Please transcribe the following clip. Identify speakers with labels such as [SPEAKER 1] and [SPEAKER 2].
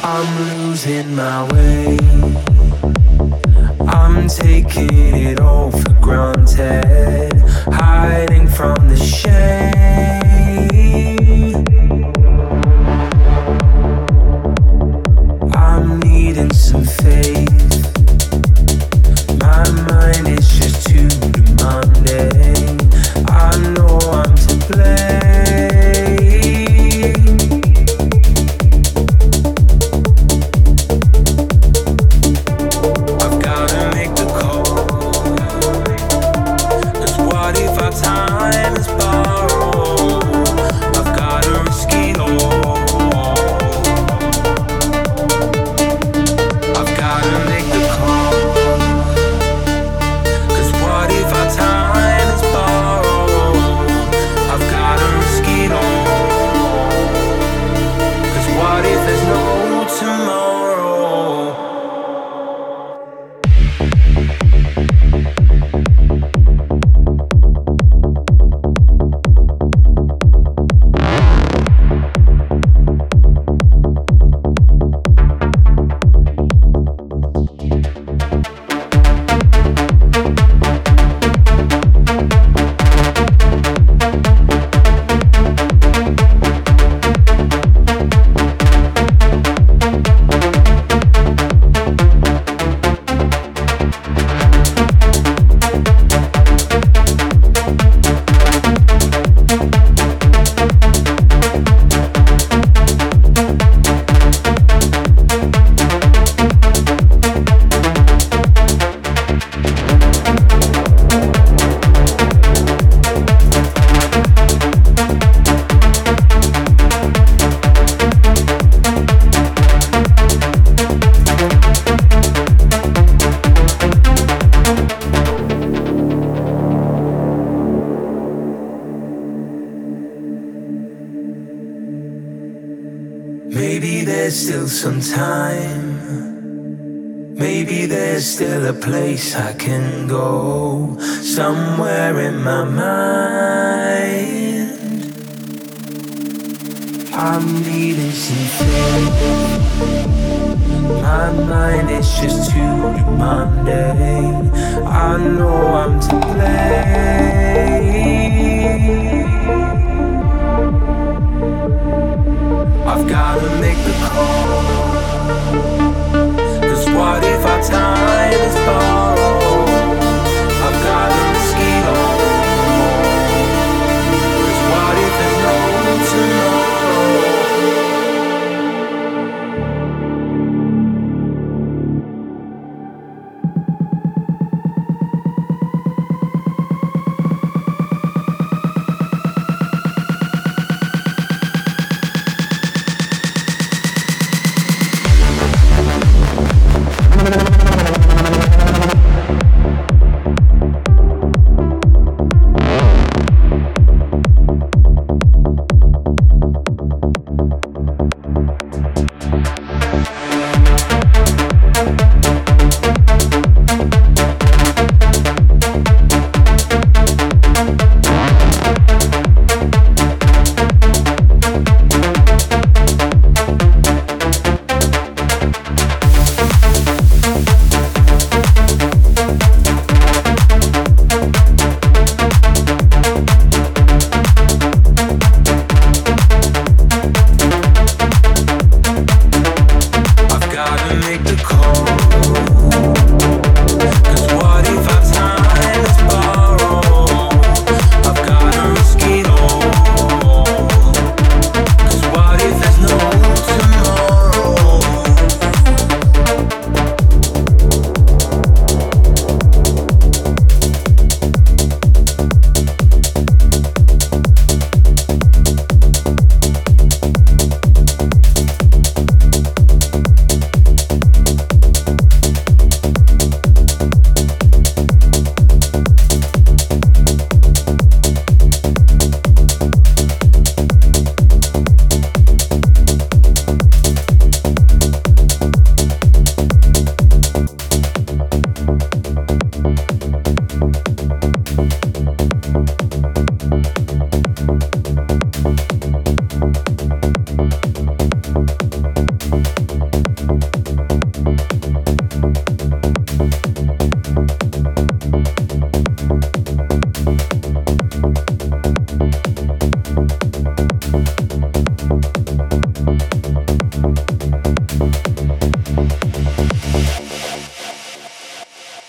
[SPEAKER 1] I'm losing my way. I'm taking it all for granted, hiding from the shame. I'm needing some faith. My mind is just too demanding. I know I'm to blame. I've gotta make the call. 'Cause what if our time is borrowed? I've gotta risk it all. I've gotta make the call. 'Cause what if our time is borrowed? I've gotta risk it all. 'Cause what if there's no tomorrow? Maybe there's still some time. Maybe there's still a place I can go. Somewhere in my mind, I'm needing some faith. My mind is just too demanding. I know I'm to blame. I've gotta make the call. 'Cause what if our time is borrowed? I've gotta risk it all. 'Cause what if there's no tomorrow?